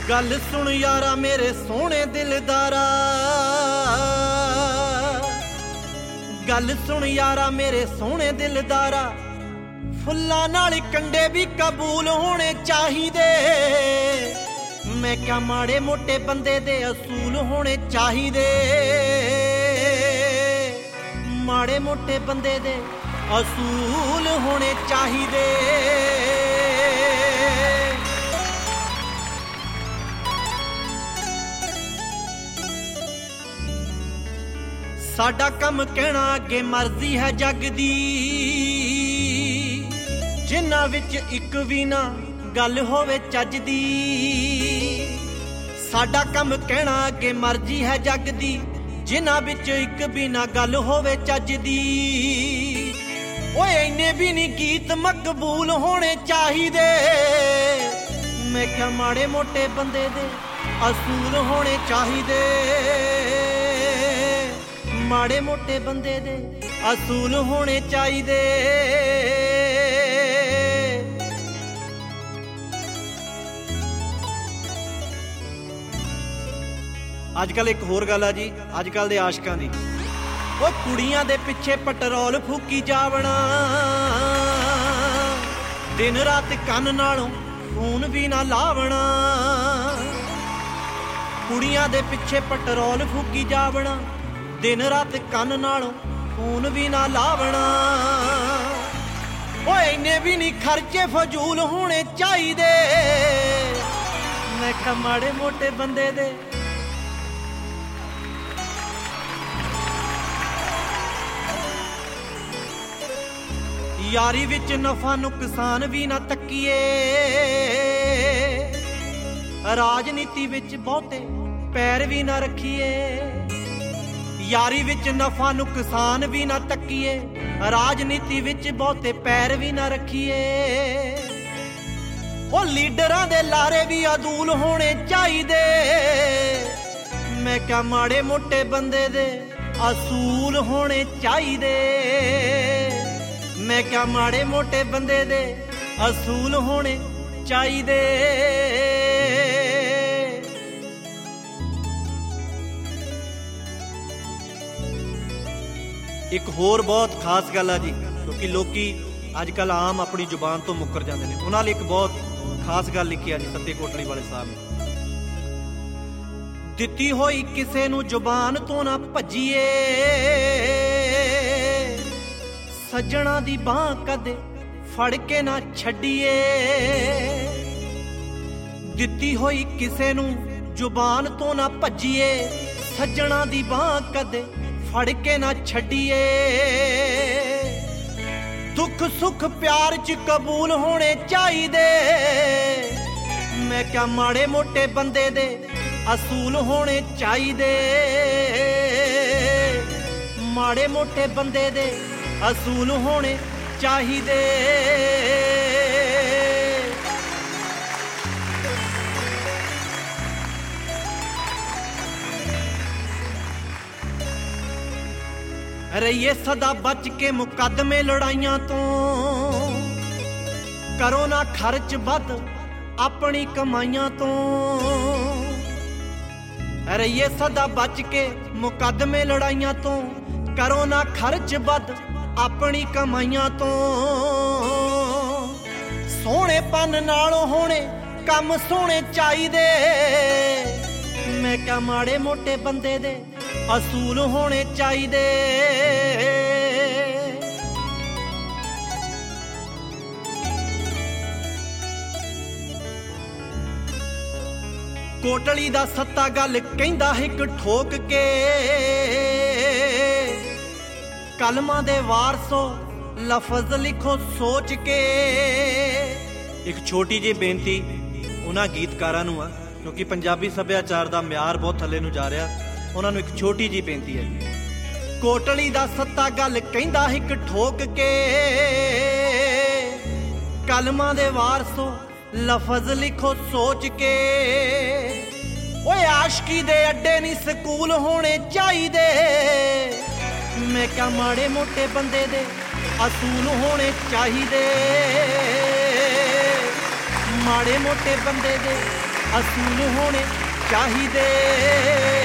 गल सुन यारा मेरे सोहणे दिलदारा, गल सुन यारा मेरे सोहणे दिलदारा, फुल्लां नाल कंडे भी कबूल होने चाहिदे। मैं क्या माड़े मोटे बंदे दे असूल होने चाहिदे, माड़े मोटे बंदे दे असूल होने चाहिदे। साडा कम कहना अगे मर्जी है जग दी, जिन्हां विच इक भी ना गल होवे चज दी। साडा कम कहना अगे मर्जी है जग दी, जिन्हां विच इक भी ना गल होवे चज दी। ओए इन्ने भी नहीं गीत मकबूल होने चाहिदे। मैं क्या माड़े मोटे बंदे दे असूल होने चाहिदे, माड़े मोटे बंदे दे असूल होने चाहिदे। अजकल एक होर गल है जी, अजकल दे आशकां दी, वो कुड़ियां दे पिछे पेट्रोल फूकी जावना, दिन रात कन नालों खून भी ना लावना। कुड़ियां दे पिछे पेट्रोल फूकी जावना, दिन रात कन नालों खून भी ना लावना। ओए इन्ने भी नहीं खर्चे फजूल होने चाहिदे। मैं क्या माड़े मोटे बंदे दे यारी विच नफा नुकसान भी ना तकीए, राजनीति विच बहुते पैर भी ना रखिए। यारी विच नफा नुकसान भी ना तकीए, राजनीति विच बहुते पैर भी ना रखिए। ओ लीडरां दे लारे भी अदूल होने चाहिदे। मैं क्या माड़े मोटे बंदे दे असूल होने चाहिदे। मैं क्या माड़े मोटे बंदे दे असूल होने चाहिदे। एक होर बहुत खास गल है जी, क्योंकि लोग अजकल आम अपनी जुबान तो मुकर जाते हैं। उन्होंने एक बहुत खास गल लिखी है जी सत्ते कोटली वाले साहब ने, दिती होई किसे नू जुबान तो ना भजिए, सज्जणा दी बांह कदे फड़ के ना छड्डिए। दिती होई किसे नू जुबान तो ना भजिए, सज्जणा दी बांह कदे फड़ के ना छड्डिए। दुख सुख प्यार च कबूल होने चाहिदे। मैं क्या माड़े मोटे बंदे दे असूल होने चाहिदे, माड़े मोटे बंदे दे असूल होने चाहिदे। रहिए सदा बच के मुकदमे लड़ाइयां तो, करो ना खर्च बद अपनी कमाइयां तो। रहिए सदा बच के मुकदमे लड़ाइयां तो, करो ना खर्च बद अपनी कमाइयां तो। सोहणेपन नालों होने कम सोहणे चाहिदे। मैं क्या माड़े मोटे बंदे दे असूल होने चाहिदे। कोटली दा सत्ता गल कहंदा हिक ठोक के, कलमां दे वारसो लफज लिखो सोच के। एक छोटी जी बेनती उन्हां गीतकारां नूं आ, क्योंकि पंजाबी सभ्याचार दा म्यार बहुत थल्ले नूं जा रिहा। उन्होंने एक छोटी जी बेनती है, कोटली दा सत्ता गल कहंदा हिक ठोक के, कलमां दे वारसो लफज लिखो सोच के। ओए आशकी दे अड्डे नहीं स्कूल होने चाहिदे। मैं क्या माड़े मोटे बंदे दे असूल होने चाहिदे, माड़े मोटे बंदे दे ਅਸੂਲ ਹੋਣੇ ਚਾਹੀਦੇ।